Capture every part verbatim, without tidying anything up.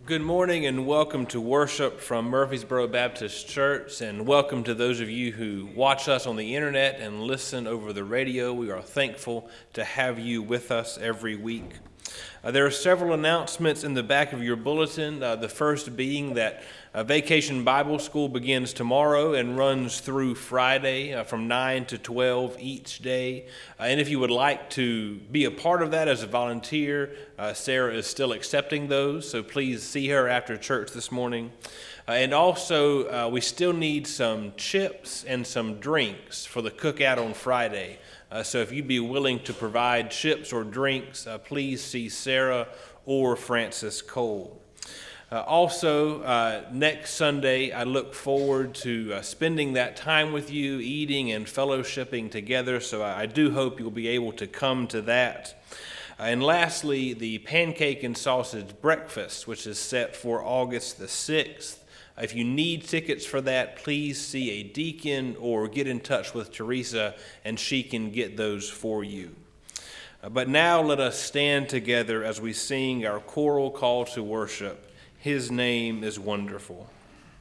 Good morning and welcome to worship from Murfreesboro Baptist Church, and welcome to those of you who watch us on the internet and listen over the radio. We are thankful to have you with us every week. Uh, there are several announcements in the back of your bulletin, uh, the first being that uh, Vacation Bible School begins tomorrow and runs through Friday uh, from nine to twelve each day. Uh, and if you would like to be a part of that as a volunteer, uh, Sarah is still accepting those, so please see her after church this morning. Uh, and also, uh, we still need some chips and some drinks for the cookout on Friday. Uh, so if you'd be willing to provide chips or drinks, uh, please see Sarah or Francis Cole. Uh, also, uh, next Sunday, I look forward to uh, spending that time with you, eating and fellowshipping together. So I, I do hope you'll be able to come to that. Uh, and lastly, the pancake and sausage breakfast, which is set for August the sixth. If you need tickets for that, please see a deacon or get in touch with Teresa, and she can get those for you. Uh, but now let us stand together as we sing our choral call to worship. His name is wonderful.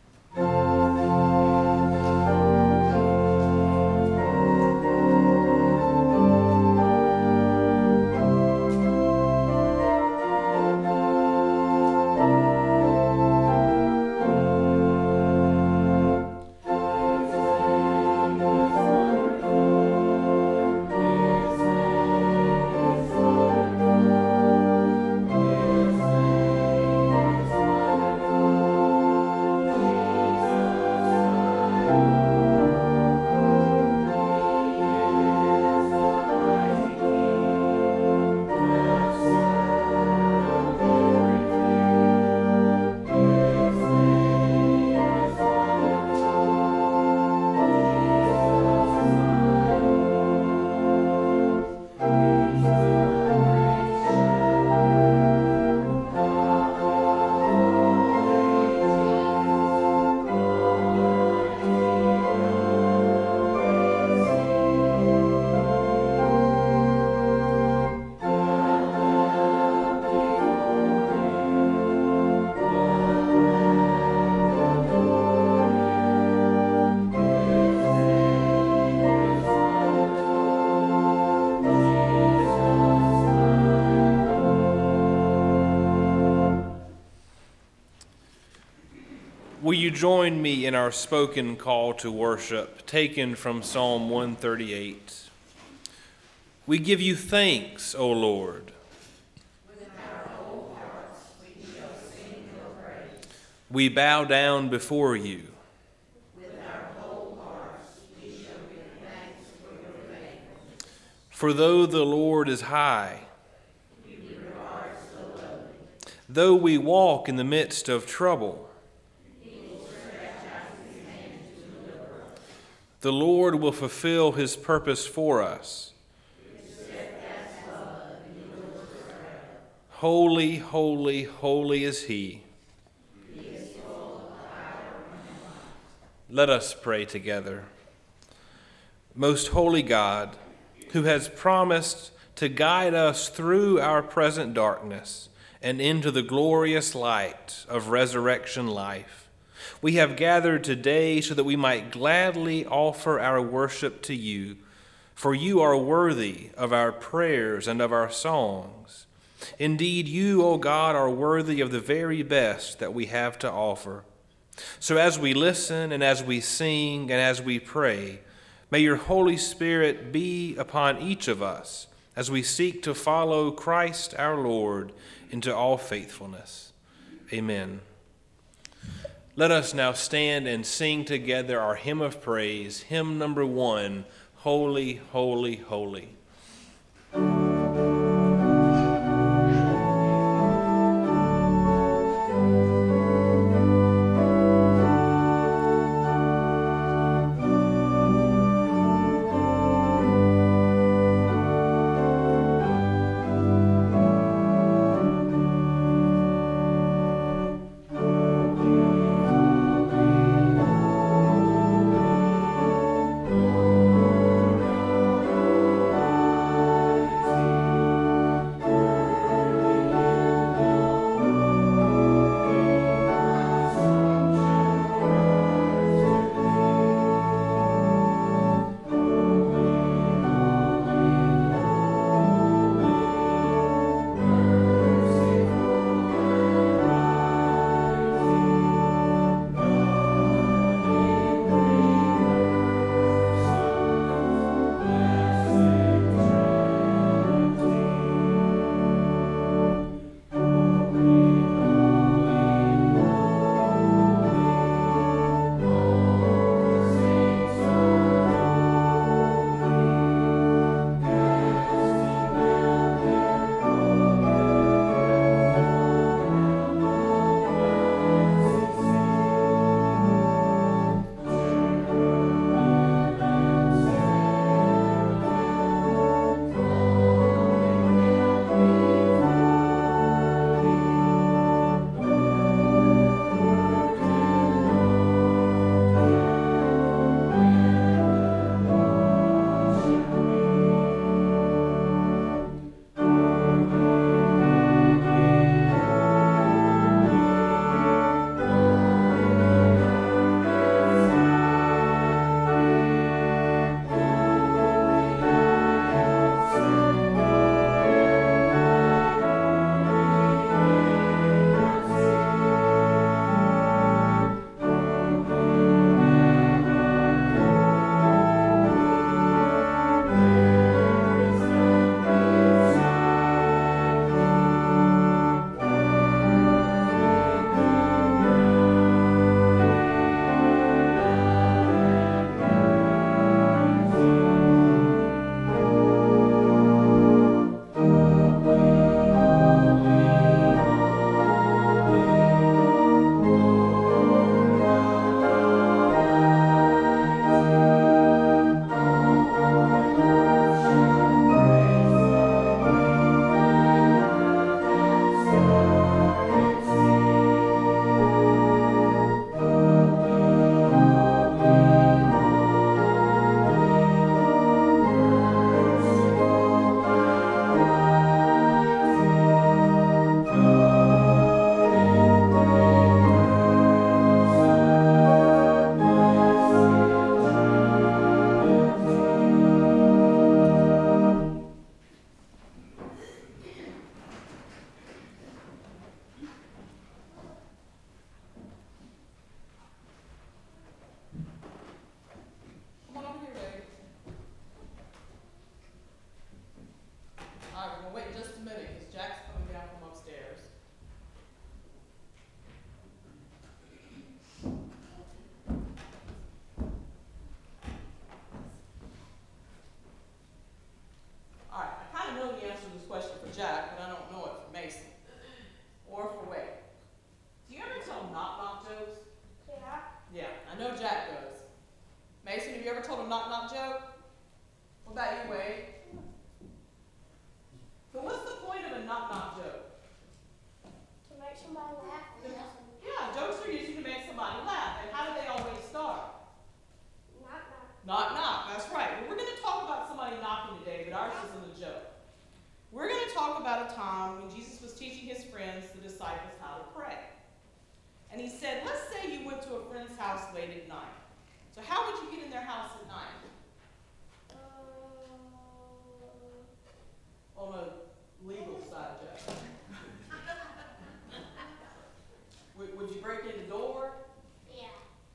Will you join me in our spoken call to worship, taken from Psalm one thirty-eight? We give you thanks, O Lord. With our whole hearts we shall sing your praise. We bow down before you. With our whole hearts we shall give thanks for your faithfulness. For though the Lord is high, He regards the lowly. though we walk in the midst of trouble, the Lord will fulfill his purpose for us. Holy, holy, holy is he. Let us pray together. Most holy God, who has promised to guide us through our present darkness and into the glorious light of resurrection life, we have gathered today so that we might gladly offer our worship to you, for you are worthy of our prayers and of our songs. Indeed, you, O God, are worthy of the very best that we have to offer. So as we listen and as we sing and as we pray, may your Holy Spirit be upon each of us as we seek to follow Christ our Lord into all faithfulness. Amen. Let us now stand and sing together our hymn of praise, hymn number one, Holy, Holy, Holy. Holy, a knock-knock joke? What about you, Wade? So what's the point of a knock-knock joke? To make somebody laugh. Yeah, jokes are usually to make somebody laugh. And how do they always start? Knock, knock. Knock, knock. That's right. Well, we're going to talk about somebody knocking today, but ours isn't a joke. We're going to talk about a time when Jesus was teaching his friends, the disciples, how to pray. And he said, let's say you went to a friend's house late at night. So how would you get in their house at night? Uh, On a legal side, Jeff. would, would you break in the door? yeah.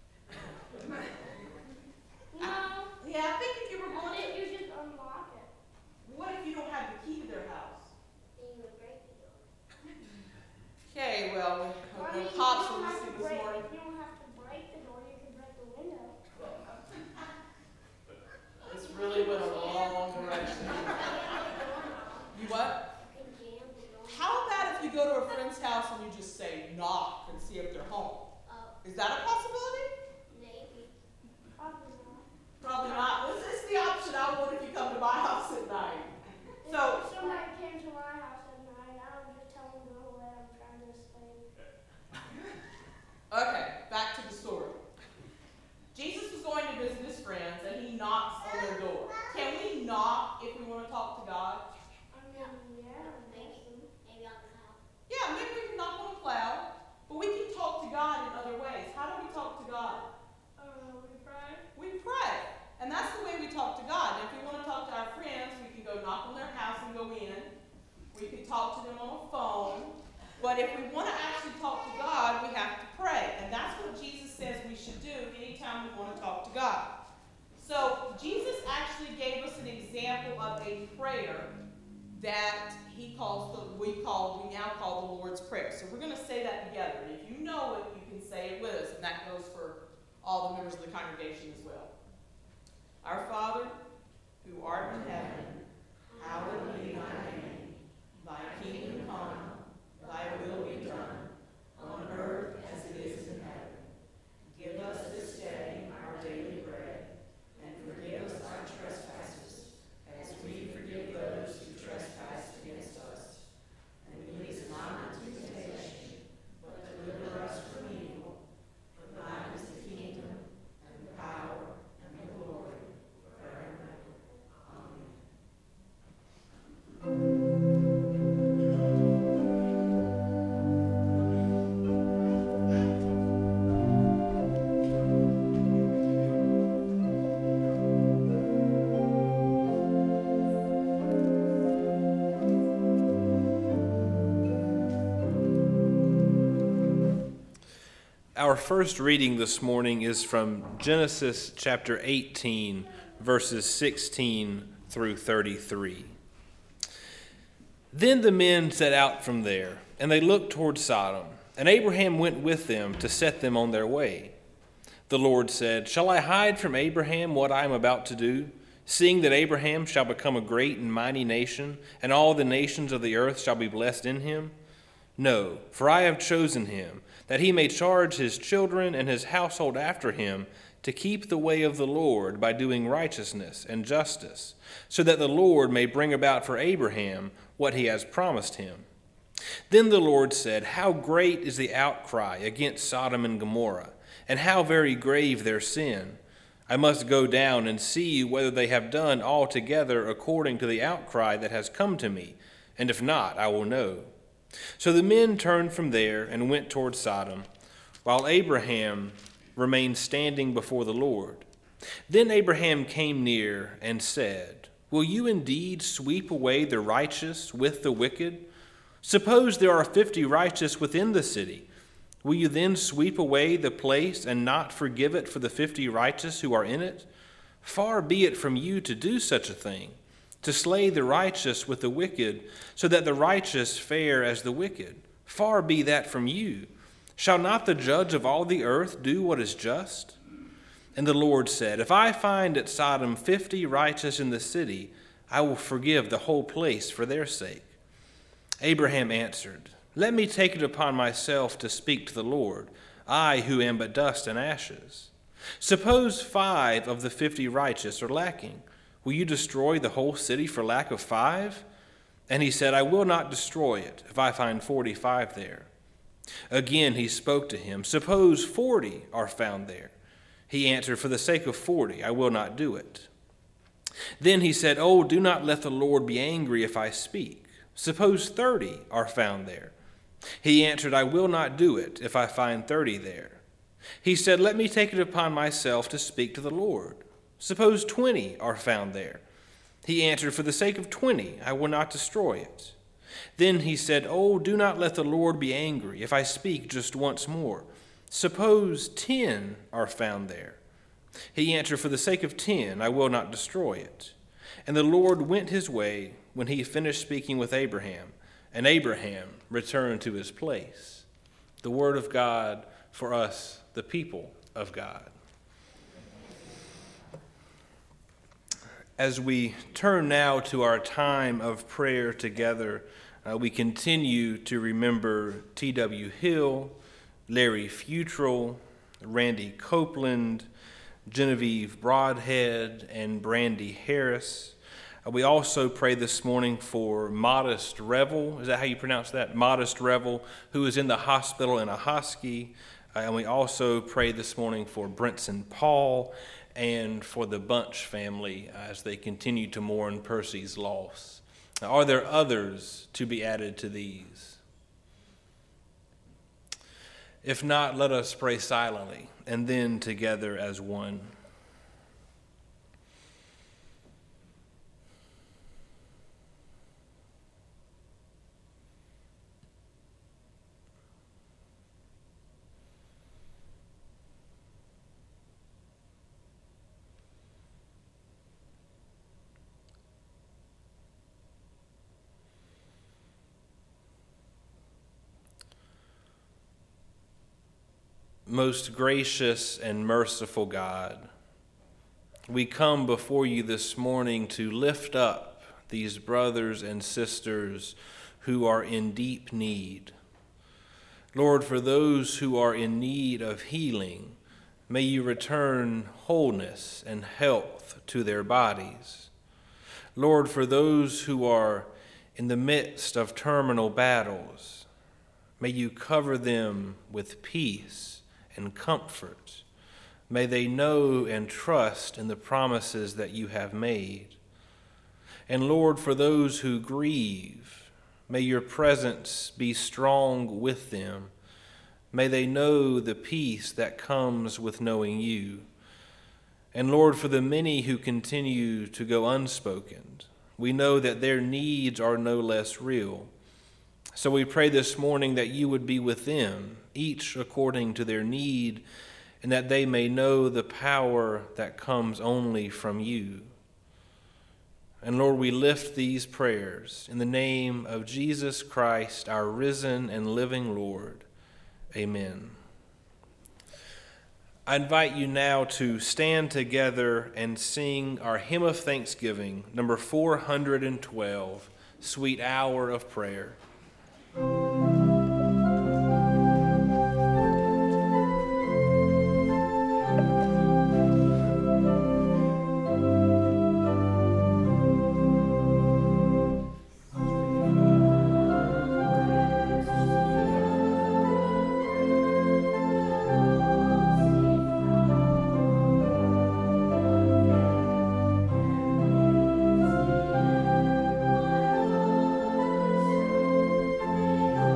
I, No. yeah, I think if you were What going if to, you just unlock it? what if you don't have the key to their house? Then you would break the door. Okay, well, I the mean, cops you were don't have to listening this break, morning. you don't have to break the door, you can break the window. This really went a long direction. You what? You can jam the door. How about if you go to a friend's house and you just say knock and see if they're home? Oh, Is that a possibility? maybe. Probably not. Probably not. This is the option I want if you come to my house at night. So, If somebody came to my house at night, I would just tell them to go away, I'm trying to sleep. okay, back to the story. Jesus was going to visit his friends and he knocks on their door. Can we knock if we want to talk to God? I mean, yeah, maybe. Maybe on the cloud. Yeah, maybe we can knock on a cloud, but we can talk to God in other ways. How do we talk to God? Uh, we pray. We pray. And that's the way we talk to God. And if we want to talk to our friends, we can go knock on their house and go in. We can talk to them on a phone. But if we want to actually talk to God, we have to pray. And that's what Jesus says we should do anytime we want to talk to God. So Jesus actually gave us an example of a prayer that he calls the we call we now call the Lord's Prayer. So we're going to say that together. And if you know it, you can say it with us. And that goes for all the members of the congregation as well. Our Father, who art in heaven, hallowed be thy name. Thy kingdom come, thy will be done, on earth as it is in heaven. Give us this day our daily bread, and forgive us our trespasses, as we forgive those who trespass against us. And lead us not into temptation, but deliver us from evil. For thine is the kingdom, and the power, and the glory, forever and ever. Our first reading this morning is from Genesis chapter eighteen, verses sixteen through thirty-three. Then the men set out from there, and they looked toward Sodom, and Abraham went with them to set them on their way. The Lord said, "Shall I hide from Abraham what I am about to do, seeing that Abraham shall become a great and mighty nation, and all the nations of the earth shall be blessed in him? No, for I have chosen him, that he may charge his children and his household after him to keep the way of the Lord by doing righteousness and justice, so that the Lord may bring about for Abraham what he has promised him." Then the Lord said, "How great is the outcry against Sodom and Gomorrah, and how very grave their sin! I must go down and see whether they have done altogether according to the outcry that has come to me, and if not, I will know." So the men turned from there and went toward Sodom, while Abraham remained standing before the Lord. Then Abraham came near and said, "Will you indeed sweep away the righteous with the wicked? Suppose there are fifty righteous within the city. Will you then sweep away the place and not forgive it for the fifty righteous who are in it? Far be it from you to do such a thing, to slay the righteous with the wicked, so that the righteous fare as the wicked. Far be that from you. Shall not the judge of all the earth do what is just?" And the Lord said, "If I find at Sodom fifty righteous in the city, I will forgive the whole place for their sake." Abraham answered, "Let me take it upon myself to speak to the Lord, I who am but dust and ashes." Suppose five of the fifty righteous are lacking. Will you destroy the whole city for lack of five? And he said, I will not destroy it if I find forty-five there. Again he spoke to him, suppose forty are found there. He answered, for the sake of forty, I will not do it. Then he said, oh, do not let the Lord be angry if I speak. Suppose thirty are found there. He answered, I will not do it if I find thirty there. He said, let me take it upon myself to speak to the Lord. Suppose twenty are found there. He answered, for the sake of twenty, I will not destroy it. Then he said, oh, do not let the Lord be angry if I speak just once more. Suppose ten are found there. He answered, for the sake of ten, I will not destroy it. And the Lord went his way when he finished speaking with Abraham, and Abraham returned to his place. The word of God for us, the people of God. As we turn now to our time of prayer together, uh, we continue to remember T W Hill, Larry Futrell, Randy Copeland, Genevieve Broadhead, and Brandy Harris. Uh, we also pray this morning for Modest Revel. Is that how you pronounce that? Modest Revel, who is in the hospital in Ahoskie. Uh, and we also pray this morning for Brinson Paul and for the Bunch family as they continue to mourn Percy's loss. Now, are there others to be added to these? If not, let us pray silently and then together as one. Most gracious and merciful God, we come before you this morning to lift up these brothers and sisters who are in deep need. Lord, for those who are in need of healing, may you return wholeness and health to their bodies. Lord, for those who are in the midst of terminal battles, may you cover them with peace and comfort. May they know and trust in the promises that you have made. And Lord, for those who grieve, may your presence be strong with them. May they know the peace that comes with knowing you. And Lord, for the many who continue to go unspoken, we know that their needs are no less real. So we pray this morning that you would be with them, each according to their need, and that they may know the power that comes only from you. And Lord, we lift these prayers in the name of Jesus Christ, our risen and living Lord. Amen. I invite you now to stand together and sing our hymn of thanksgiving, number four hundred twelve, Sweet Hour of Prayer. Thank you.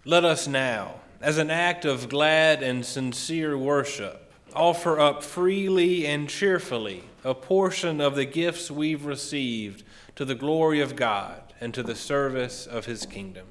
Let us now, as an act of glad and sincere worship, offer up freely and cheerfully a portion of the gifts we've received to the glory of God and to the service of his kingdom.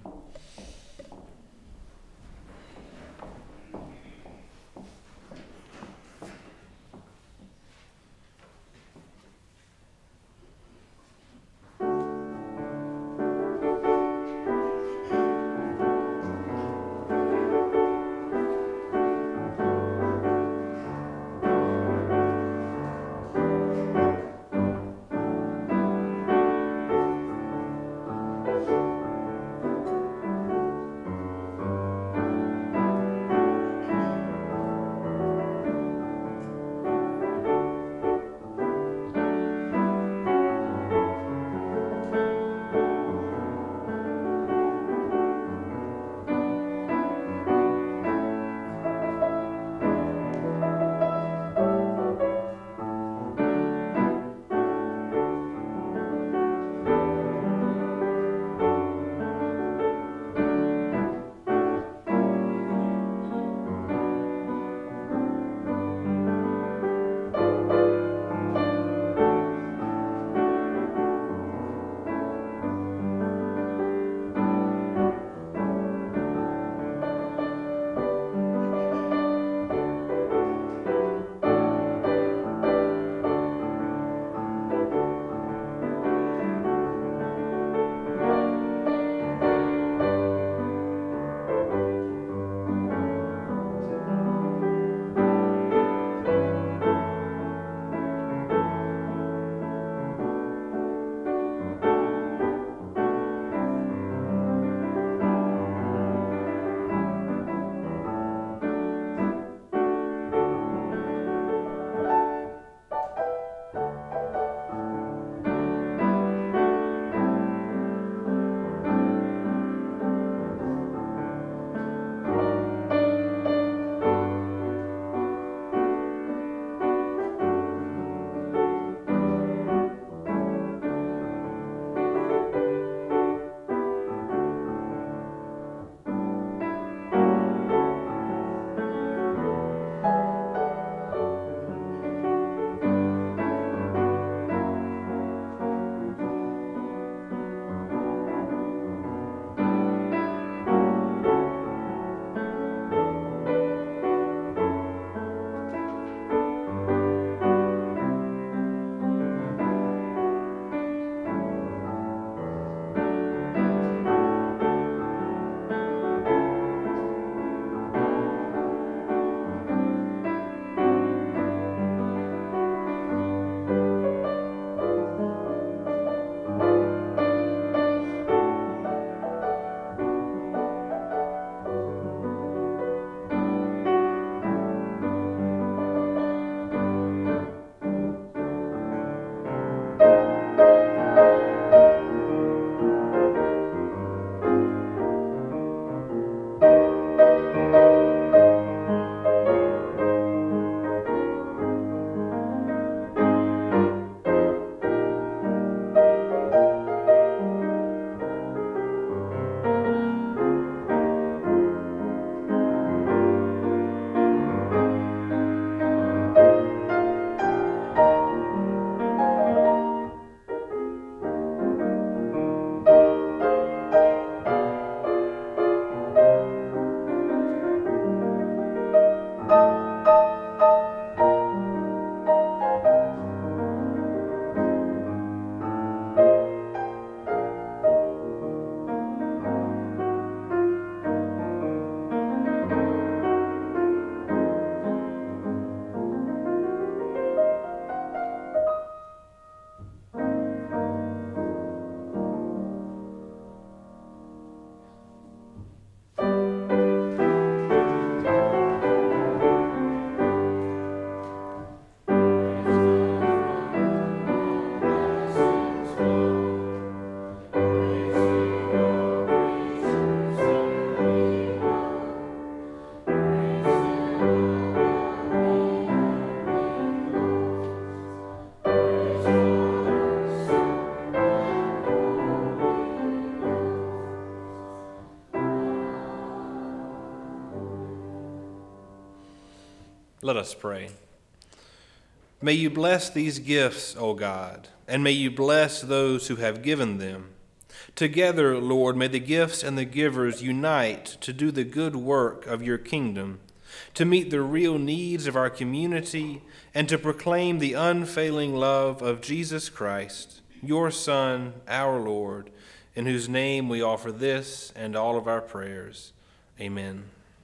Let us pray. May you bless these gifts, O God, and may you bless those who have given them. Together, Lord, may the gifts and the givers unite to do the good work of your kingdom, to meet the real needs of our community, and to proclaim the unfailing love of Jesus Christ, your Son, our Lord, in whose name we offer this and all of our prayers. Amen.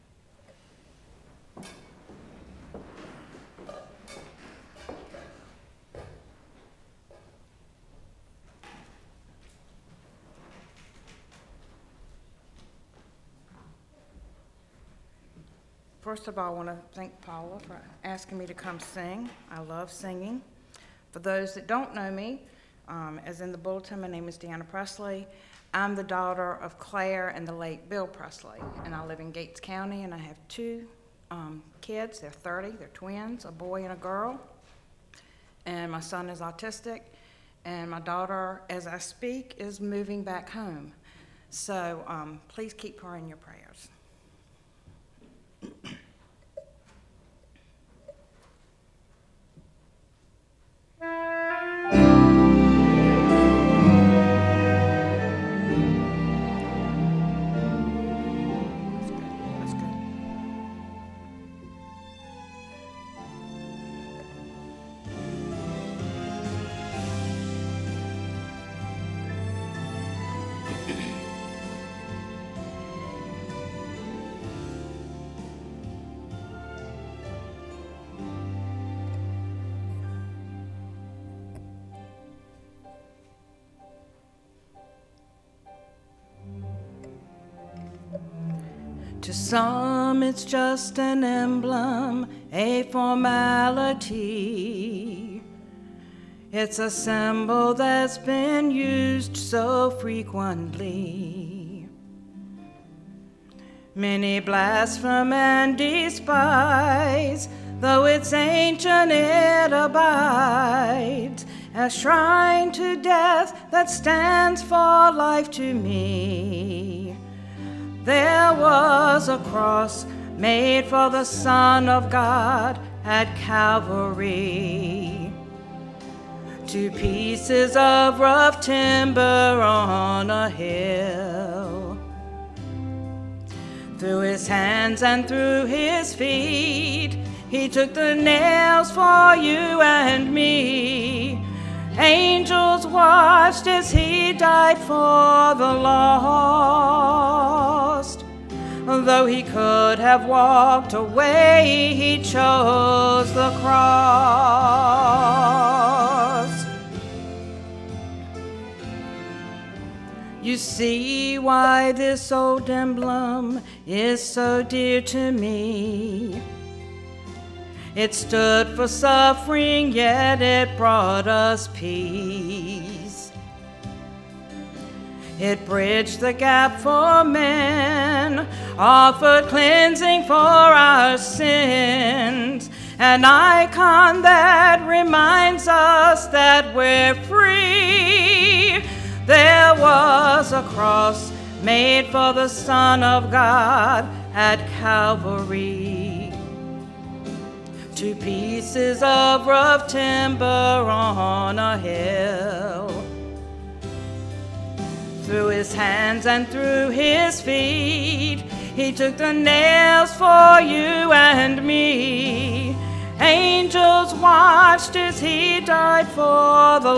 First of all, I want to thank Paula for asking me to come sing. I love singing. For those that don't know me, um, as in the bulletin, my name is Deanna Presley. I'm the daughter of Claire and the late Bill Presley, and I live in Gates County, and I have two um, kids. They're thirty, they're twins, a boy and a girl. And my son is autistic, and my daughter, as I speak, is moving back home. So um, please keep her in your prayers. To some it's just an emblem, a formality. It's a symbol that's been used so frequently. Many blaspheme and despise, though it's ancient it abides, a shrine to death that stands for life to me. There was a cross made for the Son of God at Calvary. Two pieces of rough timber on a hill. Through his hands and through his feet, he took the nails for you and me. Angels watched as he died for the lost. Though he could have walked away, he chose the cross. You see why this old emblem is so dear to me. It stood for suffering, yet it brought us peace. It bridged the gap for men, offered cleansing for our sins, an icon that reminds us that we're free. There was a cross made for the Son of God at Calvary. Two pieces of rough timber on a hill. Through his hands and through his feet, he took the nails for you and me. Angels watched as he died for the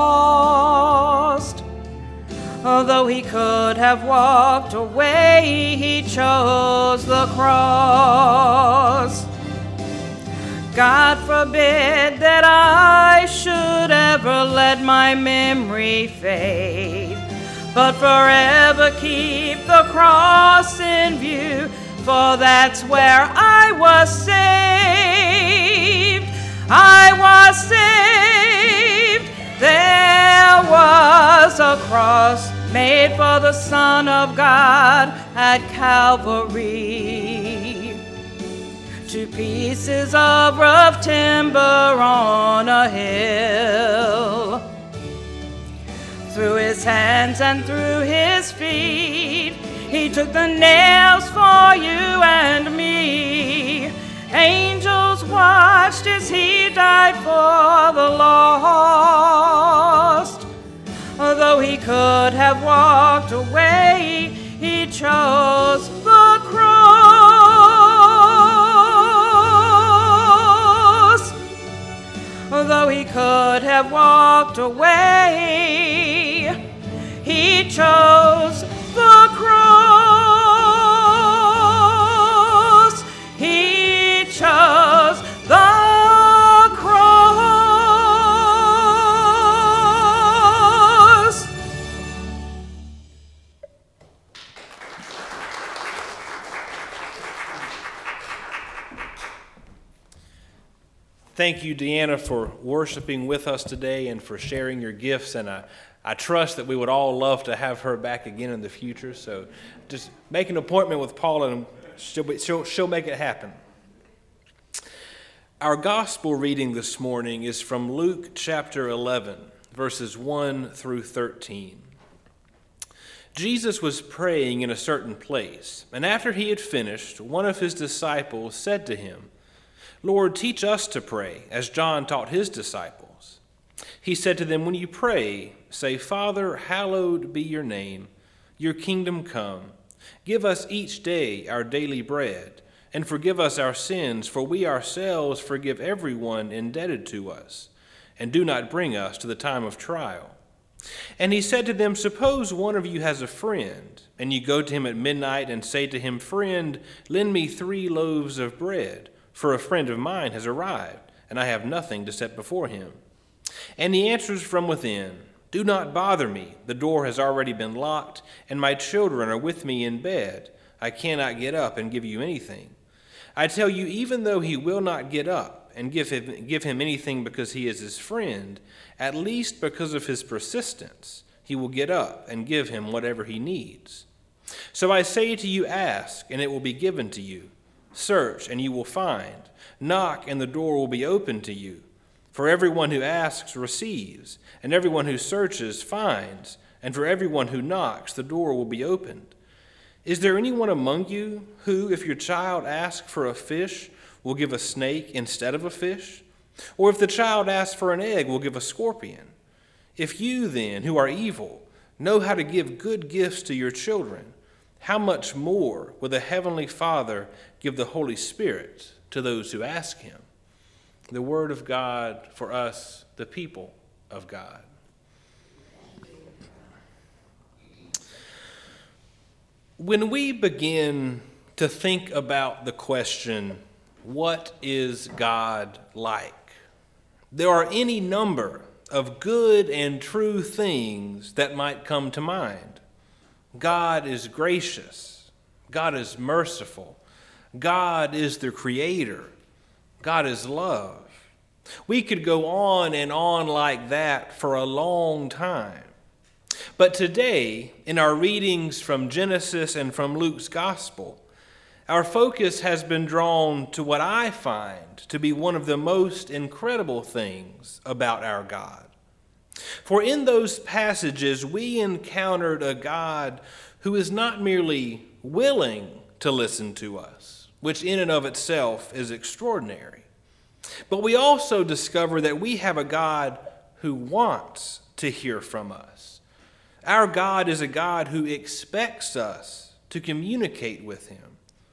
lost. Although he could have walked away, he chose the cross. God forbid that I should ever let my memory fade, but forever keep the cross in view, for that's where I was saved. I was saved. There was a cross made for the Son of God at Calvary. Two pieces of rough timber on a hill. Through his hands and through his feet, he took the nails for you and me. Angels just as he died for the lost. Though he could have walked away, he chose the cross. Though he could have walked away, he chose the cross. He chose the cross. Thank you, Deanna, for worshiping with us today and for sharing your gifts. And I, I trust that we would all love to have her back again in the future. So just make an appointment with Paula and she'll, be, she'll, she'll make it happen. Our gospel reading this morning is from Luke chapter eleven, verses one through thirteen. Jesus was praying in a certain place, and after he had finished, one of his disciples said to him, "Lord, teach us to pray, as John taught his disciples." He said to them, "When you pray, say, 'Father, hallowed be your name. Your kingdom come. Give us each day our daily bread, and forgive us our sins, for we ourselves forgive everyone indebted to us. And do not bring us to the time of trial.' And he said to them, 'Suppose one of you has a friend, and you go to him at midnight and say to him, "Friend, lend me three loaves of bread, for a friend of mine has arrived, and I have nothing to set before him." And he answers from within, "Do not bother me. The door has already been locked, and my children are with me in bed. I cannot get up and give you anything." I tell you, even though he will not get up and give him, give him anything because he is his friend, at least because of his persistence, he will get up and give him whatever he needs. So I say to you, ask, and it will be given to you. Search, and you will find. Knock, and the door will be opened to you. For everyone who asks receives, and everyone who searches finds, and for everyone who knocks the door will be opened. Is there anyone among you who, if your child asks for a fish, will give a snake instead of a fish? Or if the child asks for an egg, will give a scorpion? If you then, who are evil, know how to give good gifts to your children, how much more will the Heavenly Father give the Holy Spirit to those who ask him?" The word of God for us, the people of God. When we begin to think about the question, what is God like? There are any number of good and true things that might come to mind. God is gracious. God is merciful. God is the creator. God is love. We could go on and on like that for a long time. But today, in our readings from Genesis and from Luke's Gospel, our focus has been drawn to what I find to be one of the most incredible things about our God. For in those passages, we encountered a God who is not merely willing to listen to us, which in and of itself is extraordinary, but we also discover that we have a God who wants to hear from us. Our God is a God who expects us to communicate with him.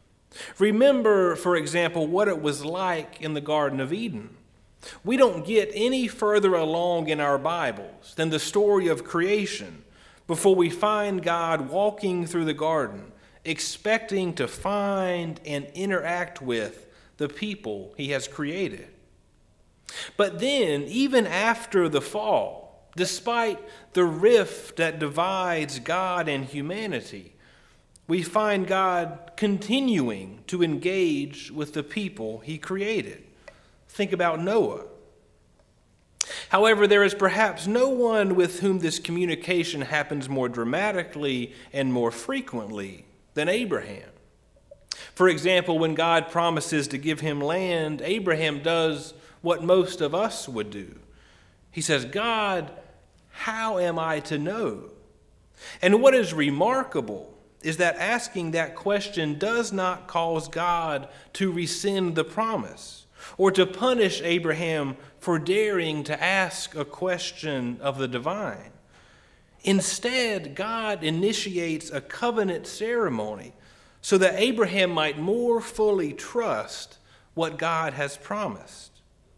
Remember, for example, what it was like in the Garden of Eden. We don't get any further along in our Bibles than the story of creation before we find God walking through the garden, expecting to find and interact with the people he has created. But then, even after the fall, despite the rift that divides God and humanity, we find God continuing to engage with the people he created. Think about Noah. However, there is perhaps no one with whom this communication happens more dramatically and more frequently than Abraham. For example, when God promises to give him land, Abraham does what most of us would do. He says, "God, how am I to know?" And what is remarkable is that asking that question does not cause God to rescind the promise or to punish Abraham for daring to ask a question of the divine. Instead, God initiates a covenant ceremony so that Abraham might more fully trust what God has promised.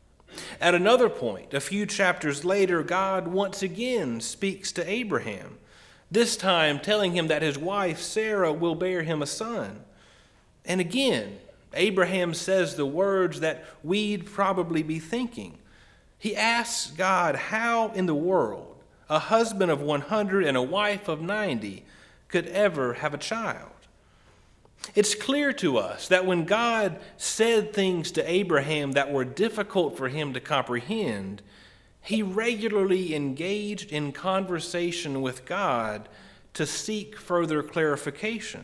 At another point, a few chapters later, God once again speaks to Abraham, this time telling him that his wife Sarah will bear him a son. And again, Abraham says the words that we'd probably be thinking. He asks God how in the world a husband of one hundred and a wife of ninety could ever have a child. It's clear to us that when God said things to Abraham that were difficult for him to comprehend, he regularly engaged in conversation with God to seek further clarification.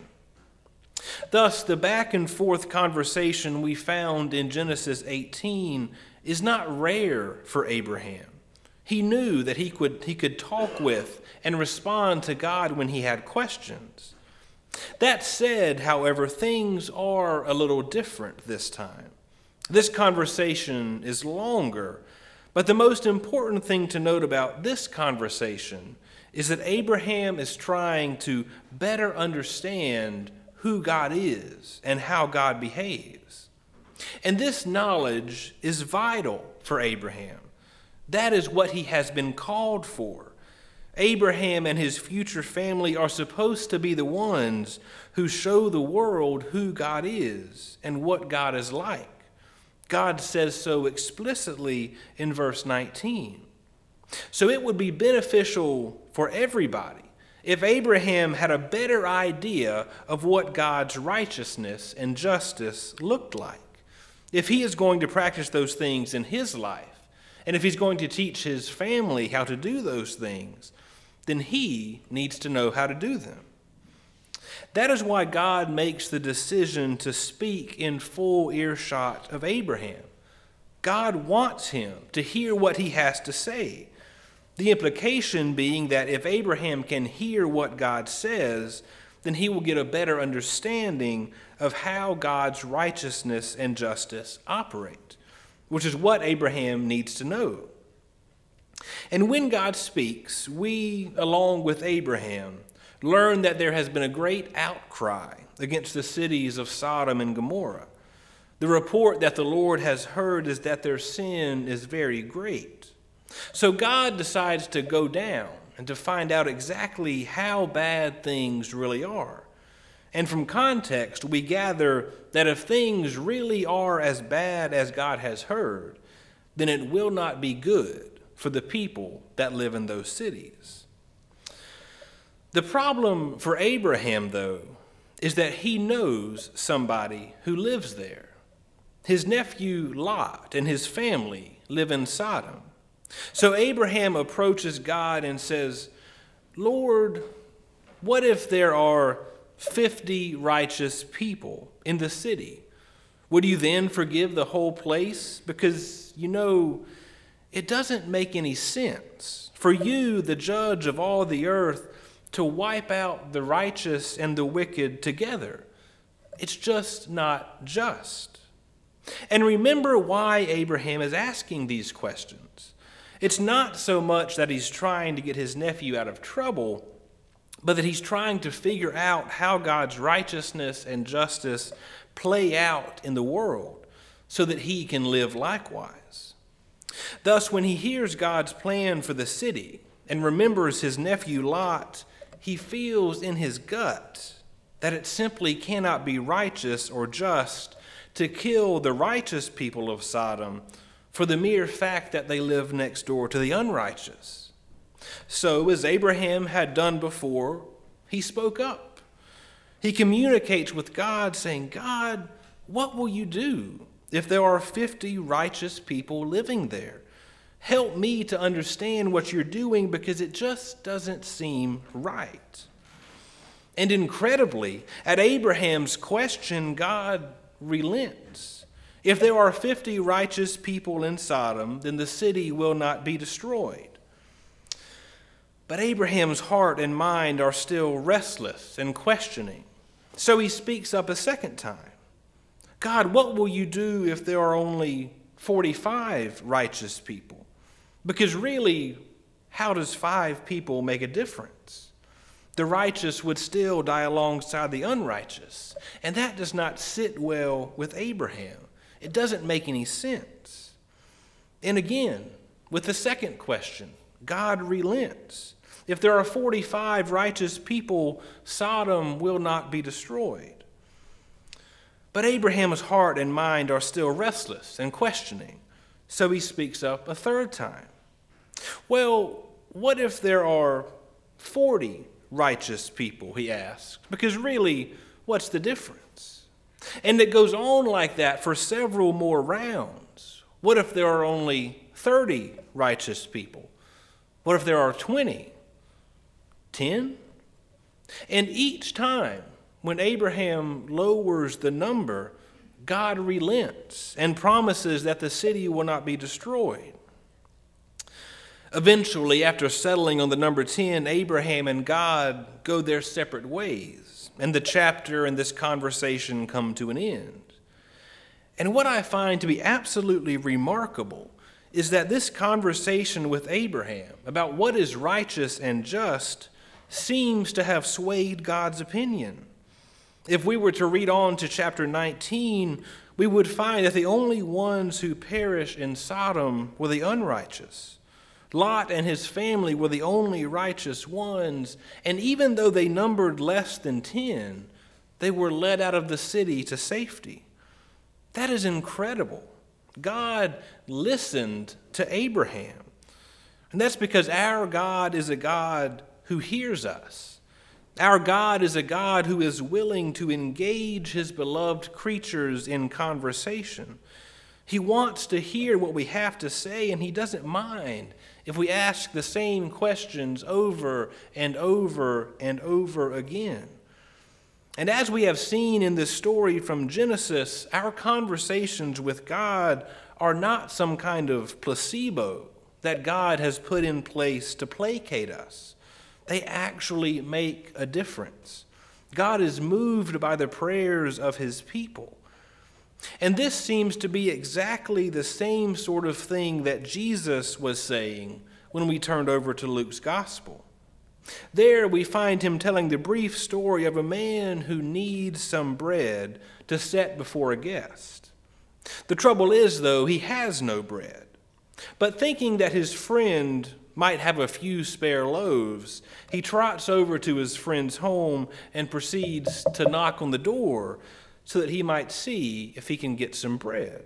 Thus, the back and forth conversation we found in Genesis eighteen is not rare for Abraham. He knew that he could, he could talk with and respond to God when he had questions. That said, however, things are a little different this time. This conversation is longer, but the most important thing to note about this conversation is that Abraham is trying to better understand who God is and how God behaves. And this knowledge is vital for Abraham. That is what he has been called for. Abraham and his future family are supposed to be the ones who show the world who God is and what God is like. God says so explicitly in verse nineteen. So it would be beneficial for everybody if Abraham had a better idea of what God's righteousness and justice looked like. If he is going to practice those things in his life, and if he's going to teach his family how to do those things, then he needs to know how to do them. That is why God makes the decision to speak in full earshot of Abraham. God wants him to hear what he has to say. The implication being that if Abraham can hear what God says, then he will get a better understanding of how God's righteousness and justice operate, which is what Abraham needs to know. And when God speaks, we, along with Abraham, learn that there has been a great outcry against the cities of Sodom and Gomorrah. The report that the Lord has heard is that their sin is very great. So God decides to go down and to find out exactly how bad things really are. And from context, we gather that if things really are as bad as God has heard, then it will not be good for the people that live in those cities. The problem for Abraham, though, is that he knows somebody who lives there. His nephew Lot and his family live in Sodom. So Abraham approaches God and says, Lord, what if there are fifty righteous people in the city? Would you then forgive the whole place? Because, you know, it doesn't make any sense for you, the judge of all the earth, to wipe out the righteous and the wicked together. It's just not just. And remember why Abraham is asking these questions. It's not so much that he's trying to get his nephew out of trouble, but that he's trying to figure out how God's righteousness and justice play out in the world so that he can live likewise. Thus, when he hears God's plan for the city and remembers his nephew Lot, he feels in his gut that it simply cannot be righteous or just to kill the righteous people of Sodom for the mere fact that they live next door to the unrighteous. So, as Abraham had done before, he spoke up. He communicates with God, saying, God, what will you do if there are fifty righteous people living there? Help me to understand what you're doing, because it just doesn't seem right. And incredibly, at Abraham's question, God relents. If there are fifty righteous people in Sodom, then the city will not be destroyed. But Abraham's heart and mind are still restless and questioning. So he speaks up a second time. God, what will you do if there are only forty-five righteous people? Because really, how does five people make a difference? The righteous would still die alongside the unrighteous, and that does not sit well with Abraham. It doesn't make any sense. And again, with the second question, God relents. If there are forty-five righteous people, Sodom will not be destroyed. But Abraham's heart and mind are still restless and questioning, so he speaks up a third time. Well, what if there are forty righteous people, he asks, because really, what's the difference? And it goes on like that for several more rounds. What if there are only thirty righteous people? What if there are twenty? ten? And each time when Abraham lowers the number, God relents and promises that the city will not be destroyed. Eventually, after settling on the number ten, Abraham and God go their separate ways, and the chapter and this conversation come to an end. And what I find to be absolutely remarkable is that this conversation with Abraham about what is righteous and just seems to have swayed God's opinion. If we were to read on to chapter nineteen, we would find that the only ones who perish in Sodom were the unrighteous. Lot and his family were the only righteous ones, and even though they numbered less than ten, they were led out of the city to safety. That is incredible. God listened to Abraham. And that's because our God is a God who hears us. Our God is a God who is willing to engage his beloved creatures in conversation. He wants to hear what we have to say, and he doesn't mind if we ask the same questions over and over and over again. And as we have seen in this story from Genesis, our conversations with God are not some kind of placebo that God has put in place to placate us. They actually make a difference. God is moved by the prayers of his people. And this seems to be exactly the same sort of thing that Jesus was saying when we turned over to Luke's gospel. There we find him telling the brief story of a man who needs some bread to set before a guest. The trouble is, though, he has no bread. But thinking that his friend might have a few spare loaves, he trots over to his friend's home and proceeds to knock on the door so that he might see if he can get some bread.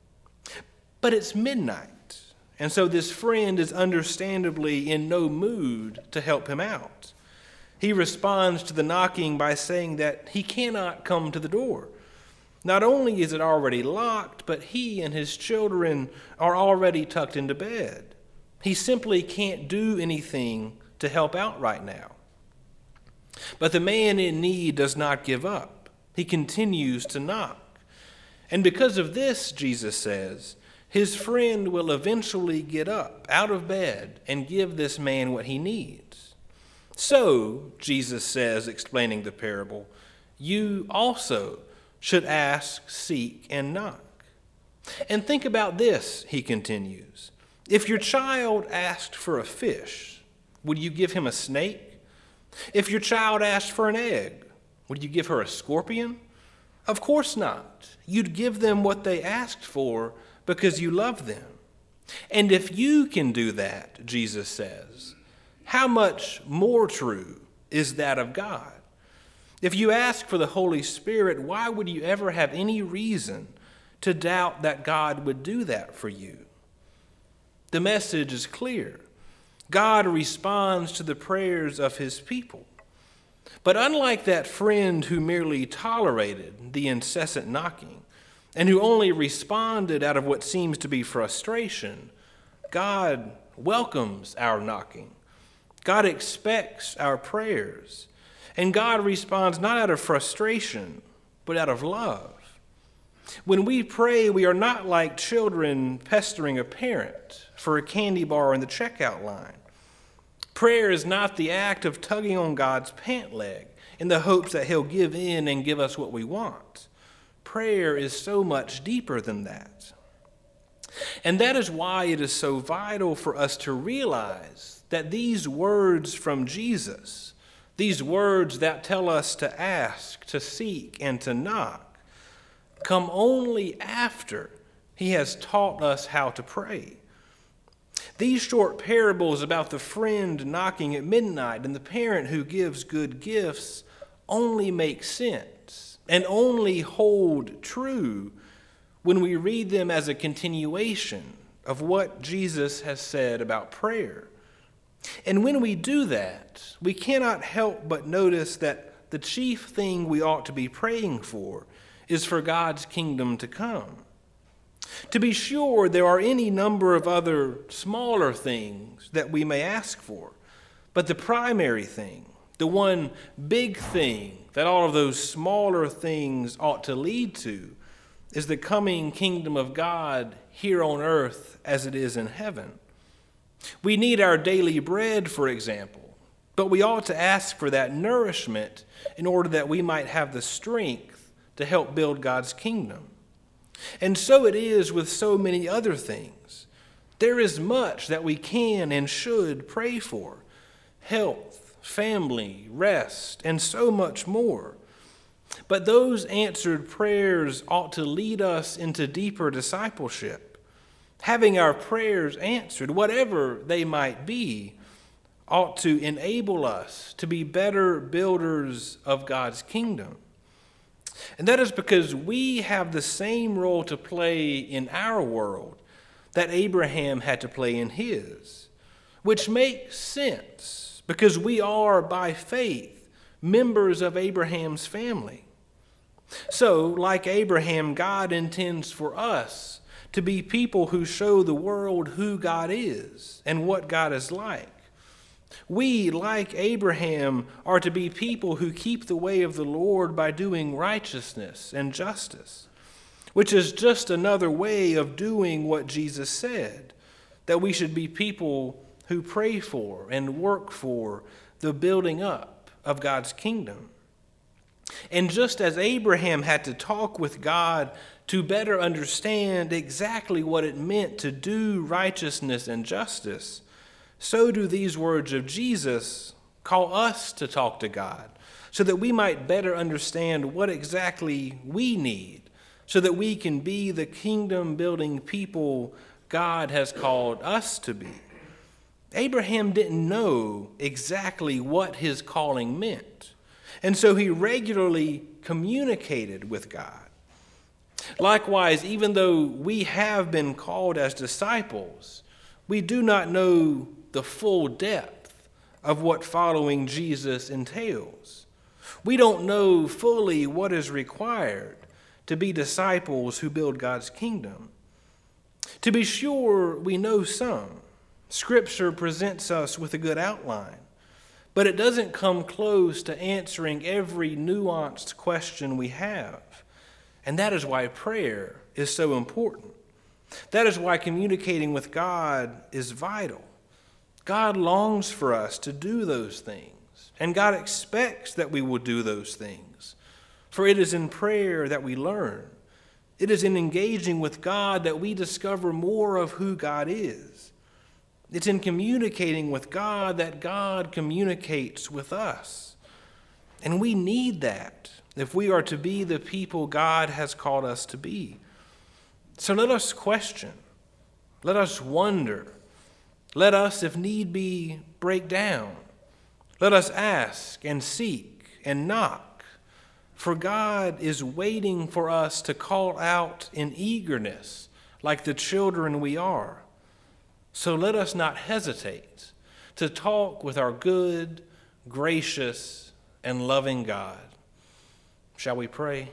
But it's midnight, and so this friend is understandably in no mood to help him out. He responds to the knocking by saying that he cannot come to the door. Not only is it already locked, but he and his children are already tucked into bed. He simply can't do anything to help out right now. But the man in need does not give up. He continues to knock. And because of this, Jesus says, his friend will eventually get up out of bed and give this man what he needs. So, Jesus says, explaining the parable, you also should ask, seek, and knock. And think about this, he continues. If your child asked for a fish, would you give him a snake? If your child asked for an egg, would you give her a scorpion? Of course not. You'd give them what they asked for because you love them. And if you can do that, Jesus says, how much more true is that of God? If you ask for the Holy Spirit, why would you ever have any reason to doubt that God would do that for you? The message is clear. God responds to the prayers of his people. But unlike that friend who merely tolerated the incessant knocking and who only responded out of what seems to be frustration, God welcomes our knocking. God expects our prayers. And God responds not out of frustration, but out of love. When we pray, we are not like children pestering a parent for a candy bar in the checkout line. Prayer is not the act of tugging on God's pant leg in the hopes that he'll give in and give us what we want. prayer is so much deeper than that. And that is why it is so vital for us to realize that these words from Jesus, these words that tell us to ask, to seek, and to knock, come only after he has taught us how to pray. These short parables about the friend knocking at midnight and the parent who gives good gifts only make sense and only hold true when we read them as a continuation of what Jesus has said about prayer. And when we do that, we cannot help but notice that the chief thing we ought to be praying for is for God's kingdom to come. To be sure, there are any number of other smaller things that we may ask for, but the primary thing, the one big thing that all of those smaller things ought to lead to, is the coming kingdom of God here on earth as it is in heaven. We need our daily bread, for example, but we ought to ask for that nourishment in order that we might have the strength to help build God's kingdom. And so it is with so many other things. There is much that we can and should pray for: health, family, rest, and so much more. But those answered prayers ought to lead us into deeper discipleship. Having our prayers answered, whatever they might be, ought to enable us to be better builders of God's kingdom. And that is because we have the same role to play in our world that Abraham had to play in his, which makes sense because we are, by faith, members of Abraham's family. So, like Abraham, God intends for us to be people who show the world who God is and what God is like. We, like Abraham, are to be people who keep the way of the Lord by doing righteousness and justice, which is just another way of doing what Jesus said, that we should be people who pray for and work for the building up of God's kingdom. And just as Abraham had to talk with God to better understand exactly what it meant to do righteousness and justice, so do these words of Jesus call us to talk to God so that we might better understand what exactly we need so that we can be the kingdom-building people God has called us to be. Abraham didn't know exactly what his calling meant, and so he regularly communicated with God. Likewise, even though we have been called as disciples, we do not know the full depth of what following Jesus entails. We don't know fully what is required to be disciples who build God's kingdom. To be sure, we know some. Scripture presents us with a good outline, but it doesn't come close to answering every nuanced question we have. And that is why prayer is so important. That is why communicating with God is vital. God longs for us to do those things, and God expects that we will do those things. For it is in prayer that we learn. It is in engaging with God that we discover more of who God is. It's in communicating with God that God communicates with us. And we need that if we are to be the people God has called us to be. So let us question. Let us wonder. Let us, if need be, break down. Let us ask and seek and knock. For God is waiting for us to call out in eagerness like the children we are. So let us not hesitate to talk with our good, gracious, and loving God. Shall we pray?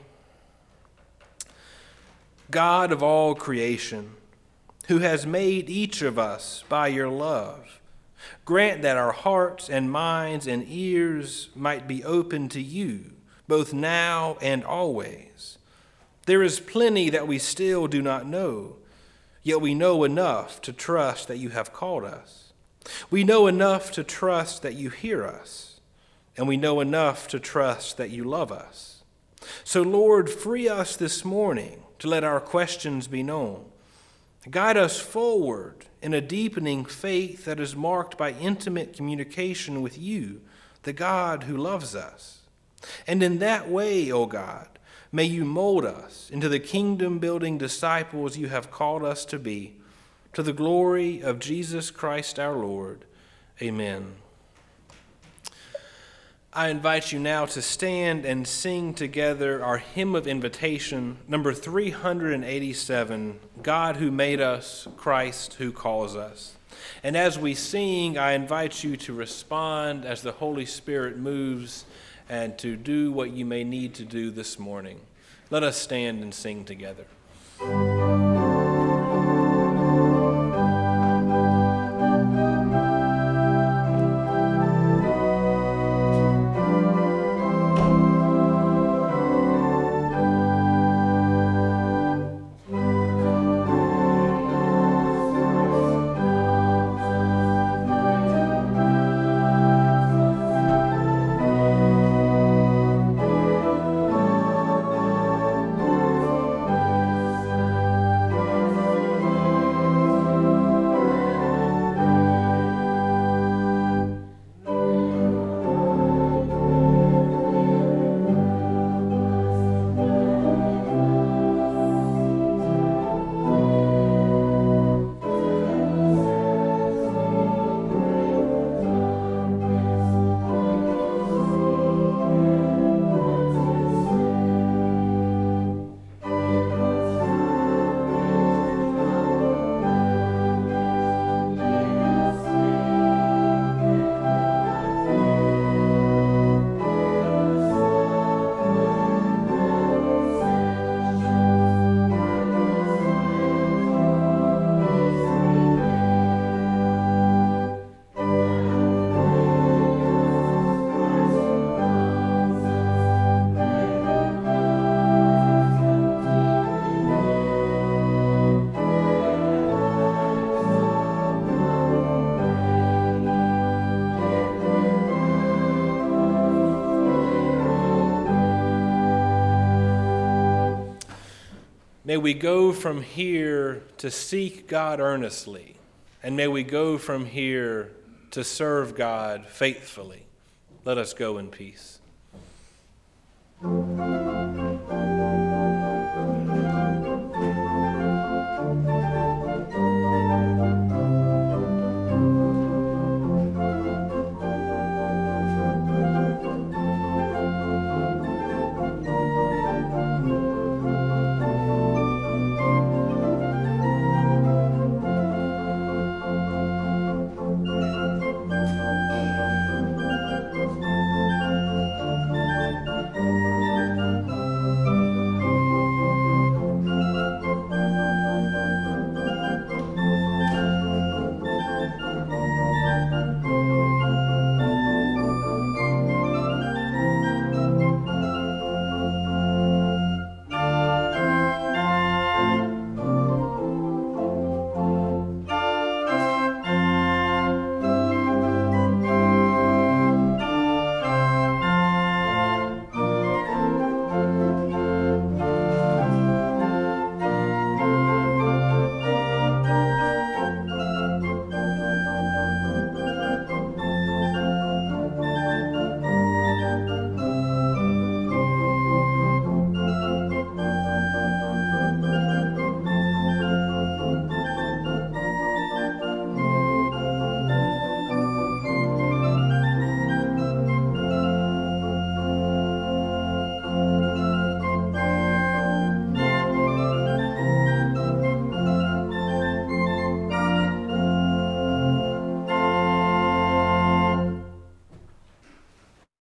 God of all creation, who has made each of us by your love, grant that our hearts and minds and ears might be open to you, both now and always. There is plenty that we still do not know, yet we know enough to trust that you have called us. We know enough to trust that you hear us, and we know enough to trust that you love us. So, Lord, free us this morning to let our questions be known. Guide us forward in a deepening faith that is marked by intimate communication with you, the God who loves us. And in that way, O God, may you mold us into the kingdom-building disciples you have called us to be, to the glory of Jesus Christ our Lord. Amen. I invite you now to stand and sing together our hymn of invitation, number three hundred eighty-seven, God Who Made Us, Christ Who Calls Us. And as we sing, I invite you to respond as the Holy Spirit moves and to do what you may need to do this morning. Let us stand and sing together. May we go from here to seek God earnestly, and may we go from here to serve God faithfully. Let us go in peace.